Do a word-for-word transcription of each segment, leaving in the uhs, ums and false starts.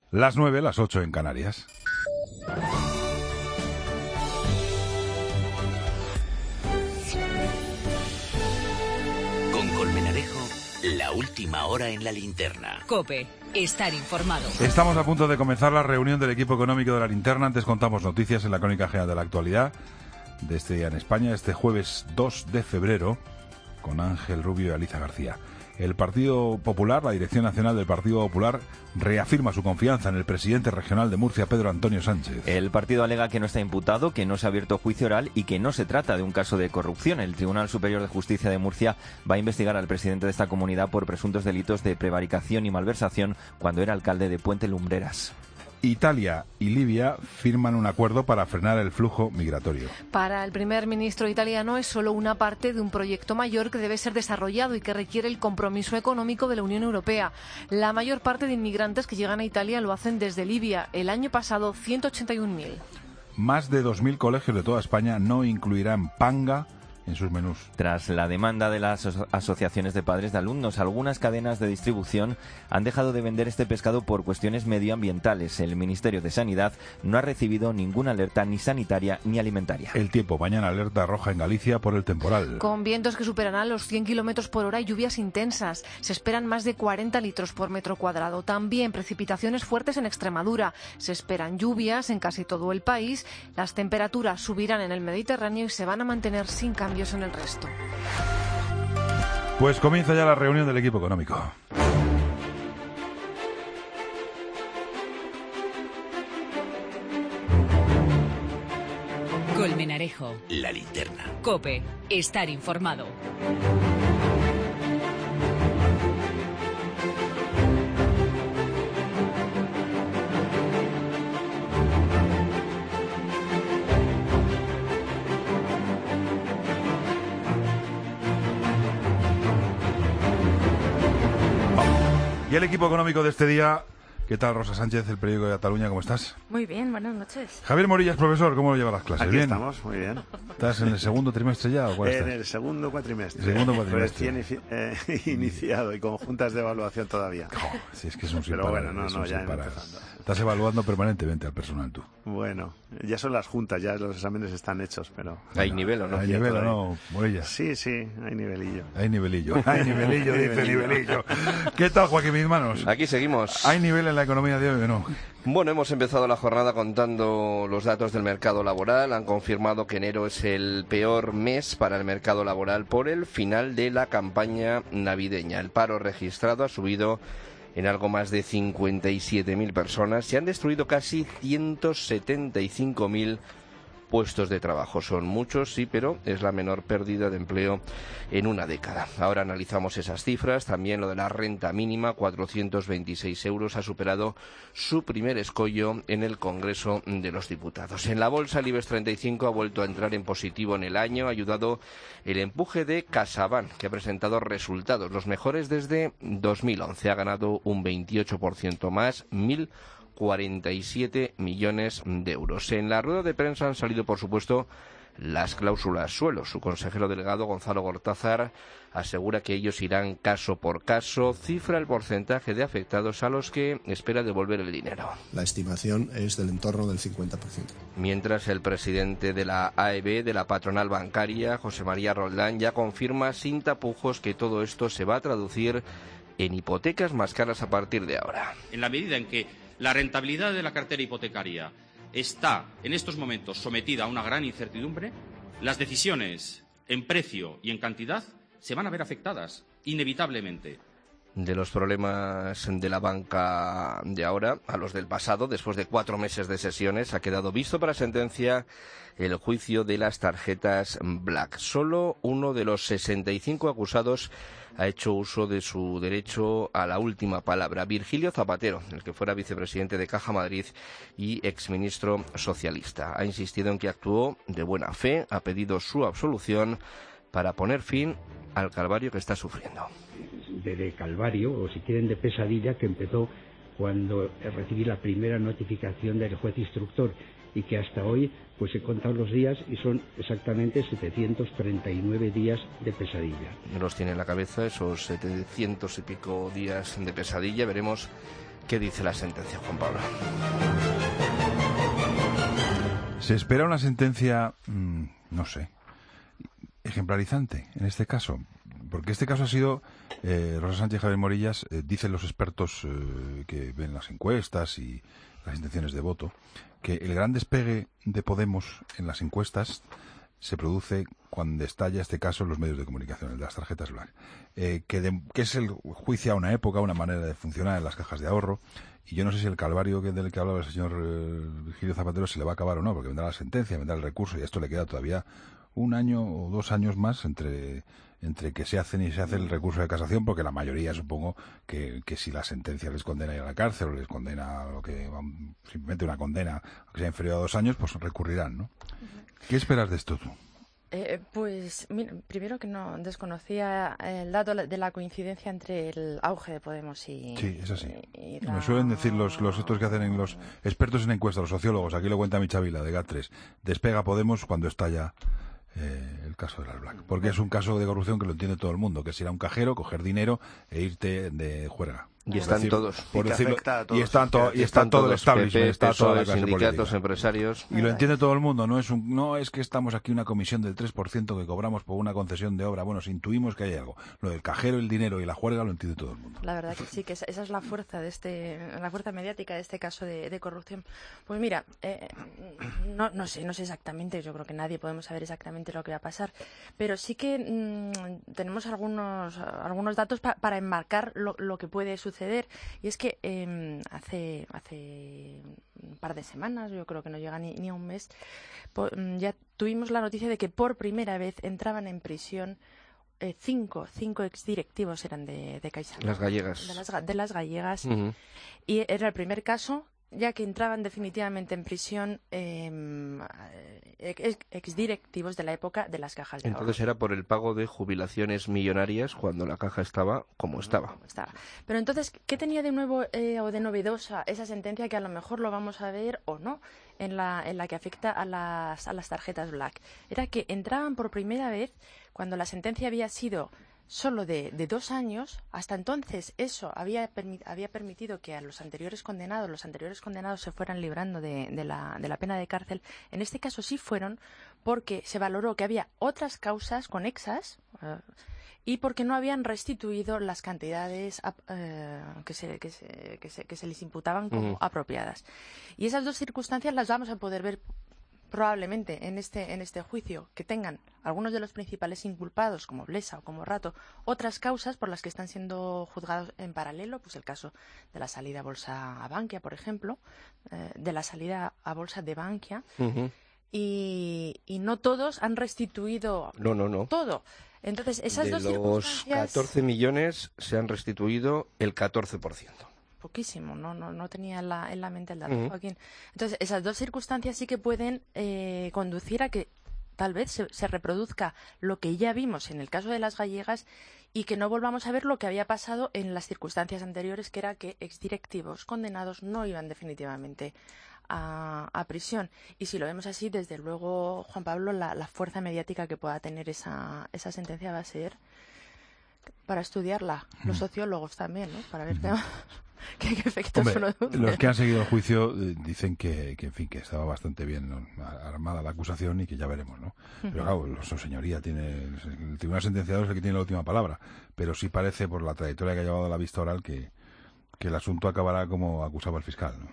Las nueve, las ocho en Canarias. Con Colmenarejo, la última hora en la linterna. COPE, estar informado. Estamos a punto de comenzar la reunión del equipo económico de la linterna. Antes contamos noticias en la crónica general de la actualidad de este día en España, este jueves dos de febrero, con Ángel Rubio y Alicia García. El Partido Popular, la Dirección Nacional del Partido Popular, reafirma su confianza en el presidente regional de Murcia, Pedro Antonio Sánchez. El partido alega que no está imputado, que no se ha abierto juicio oral y que no se trata de un caso de corrupción. El Tribunal Superior de Justicia de Murcia va a investigar al presidente de esta comunidad por presuntos delitos de prevaricación y malversación cuando era alcalde de Puente Lumbreras. Italia y Libia firman un acuerdo para frenar el flujo migratorio. Para el primer ministro italiano es solo una parte de un proyecto mayor que debe ser desarrollado y que requiere el compromiso económico de la Unión Europea. La mayor parte de inmigrantes que llegan a Italia lo hacen desde Libia. El año pasado, ciento ochenta y un mil. Más de dos mil colegios de toda España no incluirán panga en sus menús. Tras la demanda de las aso- asociaciones de padres de alumnos, algunas cadenas de distribución han dejado de vender este pescado por cuestiones medioambientales. El Ministerio de Sanidad no ha recibido ninguna alerta ni sanitaria ni alimentaria. El tiempo, mañana alerta roja en Galicia por el temporal. Con vientos que superarán los cien kilómetros por hora y lluvias intensas. Se esperan más de cuarenta litros por metro cuadrado. También precipitaciones fuertes en Extremadura. Se esperan lluvias en casi todo el país. Las temperaturas subirán en el Mediterráneo y se van a mantener sin cambios en el resto. Pues comienza ya la reunión del equipo económico. Colmenarejo, La linterna. COPE, estar informado. Y el equipo económico de este día, ¿qué tal, Rosa Sánchez, el periódico de Cataluña? ¿Cómo estás? Muy bien, buenas noches. Javier Morillas, profesor, ¿cómo lo lleva las clases? Aquí ¿Bien? estamos, muy bien. ¿Estás en el segundo trimestre ya o cuál En estás? el segundo cuatrimestre. Segundo cuatrimestre. Recién eh, iniciado y con juntas de evaluación todavía. Oh, si es que es un sin Pero parar, bueno, no, es no, un ya sin parar. empezando. Estás evaluando permanentemente al personal tú. Bueno, ya son las juntas, ya los exámenes están hechos, pero... ¿Hay nivel o no? ¿Hay nivel o no, Morillas? Sí, sí, hay nivelillo. Hay nivelillo. Hay nivelillo, dice nivelillo. ¿Qué tal, Joaquín Mismanos? Aquí seguimos. ¿Hay nivel en la economía de hoy o no? Bueno, hemos empezado la jornada contando los datos del mercado laboral. Han confirmado que enero es el peor mes para el mercado laboral por el final de la campaña navideña. El paro registrado ha subido en algo más de cincuenta y siete mil personas. Se han destruido casi ciento setenta y cinco mil puestos de trabajo. Son muchos, sí, pero es la menor pérdida de empleo en una década. Ahora analizamos esas cifras. También lo de la renta mínima, cuatrocientos veintiséis euros, ha superado su primer escollo en el Congreso de los Diputados. En la bolsa, el IBEX treinta y cinco ha vuelto a entrar en positivo en el año. Ha ayudado el empuje de CaixaBank, que ha presentado resultados los mejores desde dos mil once. Ha ganado un veintiocho por ciento más, mil cuarenta y siete millones de euros. En la rueda de prensa han salido, por supuesto, las cláusulas suelo. Su consejero delegado, Gonzalo Gortázar, asegura que ellos irán caso por caso. Cifra el porcentaje de afectados a los que espera devolver el dinero. La estimación es del entorno del cincuenta por ciento. Mientras el presidente de la A E B, de la patronal bancaria, José María Roldán, ya confirma sin tapujos que todo esto se va a traducir en hipotecas más caras a partir de ahora. En la medida en que la rentabilidad de la cartera hipotecaria está en estos momentos sometida a una gran incertidumbre, las decisiones en precio y en cantidad se van a ver afectadas, inevitablemente. De los problemas de la banca de ahora a los del pasado, después de cuatro meses de sesiones, ha quedado visto para sentencia el juicio de las tarjetas Black. Solo uno de los sesenta y cinco acusados ha hecho uso de su derecho a la última palabra. Virgilio Zapatero, el que fuera vicepresidente de Caja Madrid y exministro socialista, ha insistido en que actuó de buena fe, ha pedido su absolución para poner fin al calvario que está sufriendo. De, de calvario, o si quieren de pesadilla, que empezó cuando recibí la primera notificación del juez instructor y que hasta hoy pues he contado los días y son exactamente setecientos treinta y nueve días de pesadilla. Los tiene en la cabeza esos setecientos y pico días de pesadilla. Veremos ¿Qué dice la sentencia, Juan Pablo? Se espera una sentencia, mmm, no sé, ejemplarizante en este caso, porque este caso ha sido, eh, Rosa Sánchez y Javier Morillas, eh, dicen los expertos eh, que ven las encuestas y las intenciones de voto, que el gran despegue de Podemos en las encuestas se produce cuando estalla este caso en los medios de comunicación, el de las tarjetas Black, eh, que, de, que es el juicio a una época, una manera de funcionar en las cajas de ahorro, y yo no sé si el calvario que del que hablaba el señor eh, Virgilio Zapatero se le va a acabar o no, porque vendrá la sentencia, vendrá el recurso, y a esto le queda todavía un año o dos años más entre entre que se hacen y se hace el recurso de casación, porque la mayoría supongo que, que si la sentencia les condena a ir a la cárcel o les condena a lo que simplemente una condena que sea inferior a dos años, pues recurrirán, ¿no? Uh-huh. ¿Qué esperas de esto tú? Eh, pues, mira, primero que no desconocía el dato de la coincidencia entre el auge de Podemos y... Sí, es así. Y, y la... Me suelen decir los, los estos que hacen en los expertos en encuestas, los sociólogos, aquí lo cuenta Michavila, de G A T tres, despega Podemos cuando estalla eh, el caso de las Black. Porque es un caso de corrupción que lo entiende todo el mundo, que es ir a un cajero, coger dinero e irte de juerga. Y están decir, todos. Por y, decirlo, todos. y están to, y están está todo el establishment, P P, está toda la clase sindicatos, política. Empresarios. Y lo entiende todo el mundo, no es un, no es que estamos aquí una comisión del tres por ciento que cobramos por una concesión de obra. Bueno, si intuimos que hay algo. Lo del cajero, el dinero y la juerga lo entiende todo el mundo. La verdad que sí, que esa, esa es la fuerza de este, la fuerza mediática de este caso de, de corrupción. Pues mira, eh, no, no sé, no sé exactamente, yo creo que nadie podemos saber exactamente lo que va a pasar, pero sí que mmm, tenemos algunos, algunos datos pa, para enmarcar lo, lo que puede suceder. Y es que eh, hace, hace un par de semanas, yo creo que no llega ni, ni a un mes, po, ya tuvimos la noticia de que por primera vez entraban en prisión eh, cinco, cinco exdirectivos eran de, de CaixaBank. Las gallegas. De las, de las gallegas. Uh-huh. Y era el primer caso, ya que entraban definitivamente en prisión eh, ex, exdirectivos de la época de las cajas de ahorro. Entonces era por el pago de jubilaciones millonarias cuando la caja estaba como estaba. Como estaba. Pero entonces, ¿qué tenía de nuevo eh, o de novedosa esa sentencia que a lo mejor lo vamos a ver o no en la, en la que afecta a las, a las tarjetas Black? Era que entraban por primera vez cuando la sentencia había sido solo de, de dos años. Hasta entonces eso había, permi había permitido que a los anteriores condenados, los anteriores condenados se fueran librando de, de, la, de la pena de cárcel. En este caso sí fueron porque se valoró que había otras causas conexas uh, y porque no habían restituido las cantidades uh, que, se, que, se, que, se, que se les imputaban como uh-huh. apropiadas. Y esas dos circunstancias las vamos a poder ver probablemente en este en este juicio, que tengan algunos de los principales inculpados como Blesa o como Rato otras causas por las que están siendo juzgados en paralelo, pues el caso de la salida a bolsa a Bankia, por ejemplo, eh, de la salida a bolsa de Bankia, uh-huh. y, y no todos han restituido no, no, no. todo. Entonces, esas de dos los circunstancias... catorce millones se han restituido el catorce por ciento. Poquísimo, no no no tenía en la, en la mente el dato, uh-huh. Joaquín. Entonces, esas dos circunstancias sí que pueden eh, conducir a que tal vez se, se reproduzca lo que ya vimos en el caso de las gallegas y que no volvamos a ver lo que había pasado en las circunstancias anteriores, que era que exdirectivos condenados no iban definitivamente a, a prisión. Y si lo vemos así, desde luego, Juan Pablo, la, la fuerza mediática que pueda tener esa, esa sentencia va a ser para estudiarla, los sociólogos también, ¿no? Para ver qué, qué, qué efectos Hombre, produce. los que han seguido el juicio eh, dicen que, que, en fin, que estaba bastante bien, ¿no?, armada la acusación y que ya veremos, ¿no? Uh-huh. Pero claro, su señoría tiene, el tribunal sentenciador es el que tiene la última palabra, pero sí parece, por la trayectoria que ha llevado la vista oral, que, que el asunto acabará como acusaba el fiscal, ¿no?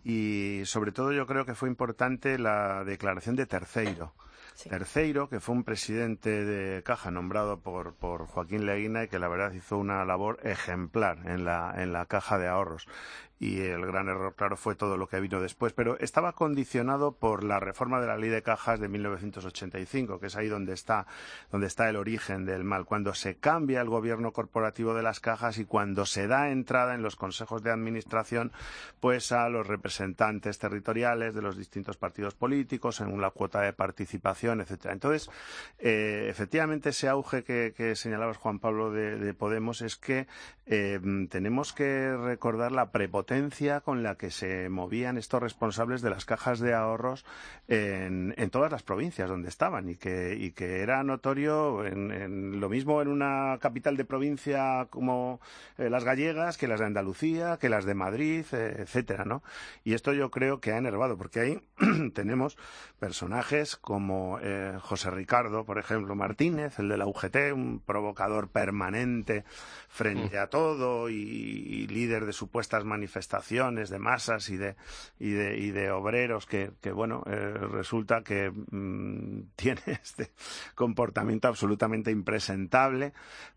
Y sobre todo yo creo que fue importante la declaración de Terceiro. Sí. Terceiro, que fue un presidente de Caja nombrado por, por Joaquín Leguina y que la verdad hizo una labor ejemplar en la, en la Caja de Ahorros. Y el gran error, claro, fue todo lo que vino después. Pero estaba condicionado por la reforma de la Ley de Cajas de mil novecientos ochenta y cinco, que es ahí donde está, donde está el origen del mal. Cuando se cambia el gobierno corporativo de las cajas y cuando se da entrada en los consejos de administración, pues a los representantes territoriales de los distintos partidos políticos, en una cuota de participación, etcétera. Entonces, eh, efectivamente, ese auge que, que señalabas, Juan Pablo, de, de Podemos, es que eh, tenemos que recordar la prepotencia prepotencia con la que se movían estos responsables de las cajas de ahorros en, en todas las provincias donde estaban y que, y que era notorio en, en lo mismo en una capital de provincia como eh, las gallegas que las de Andalucía, que las de Madrid, eh, etcétera, ¿no? Y esto yo creo que ha enervado, porque ahí tenemos personajes como eh, José Ricardo, por ejemplo, Martínez, el de la U G T, un provocador permanente frente a todo y, y líder de supuestas manifestaciones de masas y de y de, y de obreros que, que bueno, eh, resulta que mmm, tiene este comportamiento absolutamente impresentable.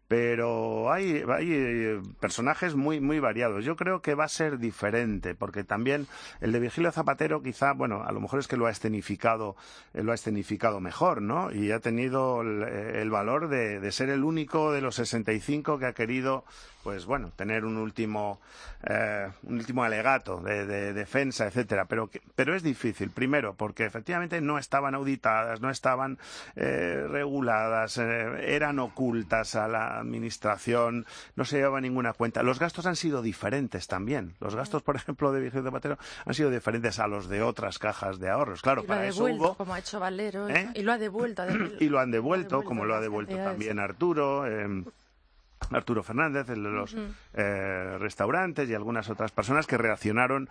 Pero hay, hay personajes muy muy variados. Yo creo que va a ser diferente, porque también el de Virgilio Zapatero quizá, bueno, a lo mejor es que lo ha escenificado, lo ha escenificado mejor, ¿no? Y ha tenido el, el valor de, de ser el único de los sesenta y cinco que ha querido, pues bueno, tener un último, eh, un último alegato de, de defensa, etcétera. Pero, pero es difícil, primero, porque efectivamente no estaban auditadas, no estaban eh, reguladas, eh, eran ocultas a la administración, no se llevaba ninguna cuenta. Los gastos han sido diferentes también. Los gastos, por ejemplo, de Virgilio Zapatero han sido diferentes a los de otras cajas de ahorros. Claro, y para lo ha eso devuelto, hubo... como ha hecho Valero, ¿Eh? y lo ha devuelto. y lo han devuelto, devuelto como lo ha devuelto también Arturo, eh, Arturo Fernández, el de los uh-huh. eh, restaurantes y algunas otras personas que reaccionaron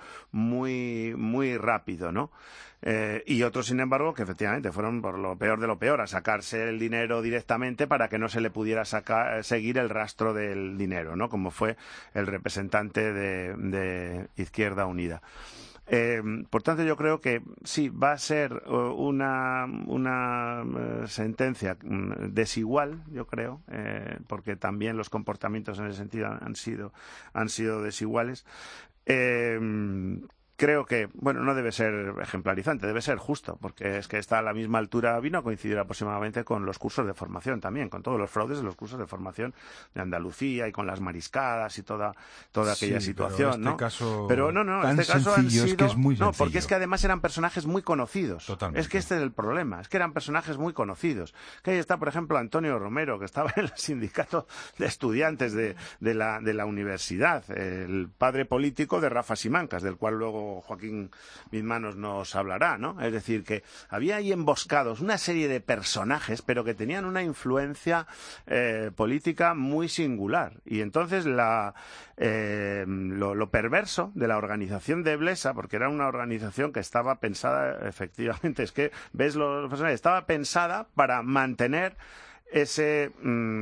muy, muy rápido, ¿no? Eh, y otros, sin embargo, que efectivamente fueron por lo peor de lo peor, a sacarse el dinero directamente para que no se le pudiera sacar, seguir el rastro del dinero, ¿no? Como fue el representante de, de Izquierda Unida. Eh, por tanto, yo creo que sí, va a ser una, una uh, sentencia desigual, yo creo, eh, porque también los comportamientos en ese sentido han sido, han sido desiguales. Eh, Creo que, bueno, no debe ser ejemplarizante, debe ser justo, porque es que está a la misma altura, vino a coincidir aproximadamente con los cursos de formación también, con todos los fraudes de los cursos de formación de Andalucía y con las mariscadas y toda, toda aquella sí, situación, pero este ¿no? Caso pero no, no, tan este caso han sido... es que es muy no, sencillo. porque es que además eran personajes muy conocidos. Totalmente. Es que este es el problema, es que eran personajes muy conocidos. Que ahí está, por ejemplo, Antonio Romero, que estaba en el sindicato de estudiantes de, de, la, de la universidad, el padre político de Rafa Simancas, del cual luego Joaquín Mis Manos nos hablará, ¿no? Es decir, que había ahí emboscados una serie de personajes, pero que tenían una influencia eh, política muy singular. Y entonces la, eh, lo, lo perverso de la organización de Blesa, porque era una organización que estaba pensada, efectivamente, es que ves los personajes, estaba pensada para mantener ese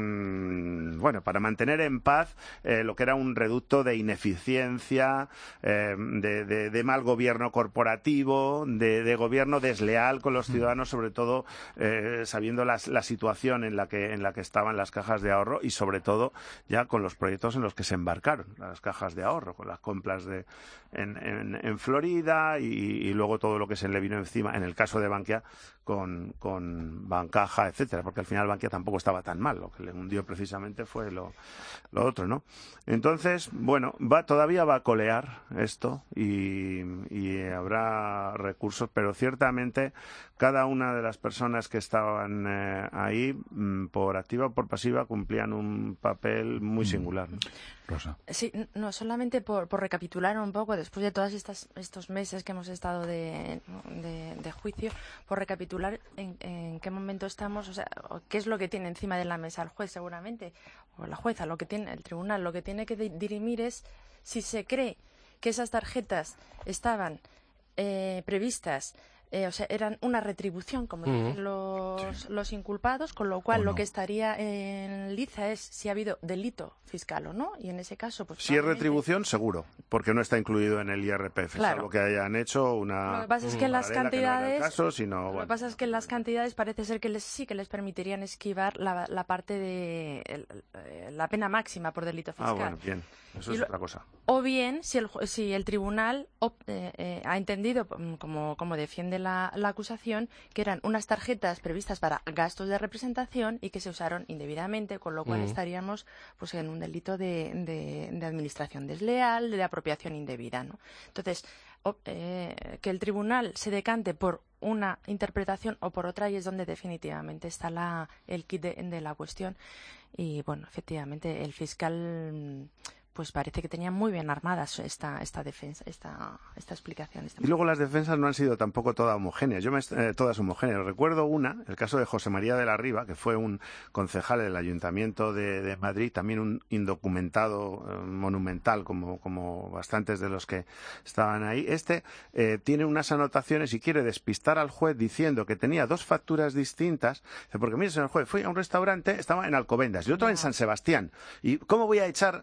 mmm, bueno, para mantener en paz eh, lo que era un reducto de ineficiencia, eh, de, de, de mal gobierno corporativo, de, de gobierno desleal con los ciudadanos, sobre todo eh, sabiendo la, la situación en la que en la que estaban las cajas de ahorro y sobre todo ya con los proyectos en los que se embarcaron las cajas de ahorro, con las compras de en, en, en Florida y, y luego todo lo que se le vino encima en el caso de Bankia con, con Bancaja, etcétera, porque al final Bankia tampoco estaba tan mal, lo que le hundió precisamente fue lo, lo otro, ¿no? Entonces, bueno, va todavía va a colear esto y, y habrá recursos, pero ciertamente cada una de las personas que estaban eh, ahí, por activa o por pasiva, cumplían un papel muy singular, ¿no? Rosa. Sí, no, solamente por, por recapitular un poco, después de todos estas, estos meses que hemos estado de, de, de juicio, por recapitular en, en qué momento estamos, o sea, qué es lo que tiene encima de la mesa el juez seguramente, o la jueza, lo que tiene el tribunal, lo que tiene que dirimir es si se cree que esas tarjetas estaban eh, previstas, Eh, o sea, eran una retribución, como uh-huh. dicen los, sí. los inculpados, con lo cual no. lo que estaría en liza es si ha habido delito fiscal o no, y en ese caso, pues... Si probablemente... es retribución, seguro, porque no está incluido en el I R P F, claro. salvo que hayan hecho una... Lo que pasa es que las cantidades... Que no caso, sino, lo bueno. que pasa es que las cantidades parece ser que les, sí que les permitirían esquivar la, la parte de... El, la pena máxima por delito fiscal. Ah, bueno, bien. Eso es lo, otra cosa. O bien, si el, si el tribunal op, eh, eh, ha entendido, como, como defiende la, la acusación, que eran unas tarjetas previstas para gastos de representación y que se usaron indebidamente, con lo cual uh-huh. estaríamos pues en un delito de, de, de administración desleal, de apropiación indebida, ¿no? Entonces, op, eh, que el tribunal se decante por una interpretación o por otra, y es donde definitivamente está la, el kit de, de la cuestión. Y, bueno, efectivamente, el fiscal... pues parece que tenían muy bien armadas esta, esta defensa, esta, esta explicación. Esta y luego las defensas no han sido tampoco todas homogéneas. Yo me, eh, todas homogéneas. Recuerdo una, el caso de José María de la Riva, que fue un concejal del Ayuntamiento de, de Madrid, también un indocumentado eh, monumental, como, como bastantes de los que estaban ahí. Este eh, tiene unas anotaciones y quiere despistar al juez diciendo que tenía dos facturas distintas, porque mire, señor juez, fui a un restaurante, estaba en Alcobendas y otro en San Sebastián. ¿Y cómo voy a echar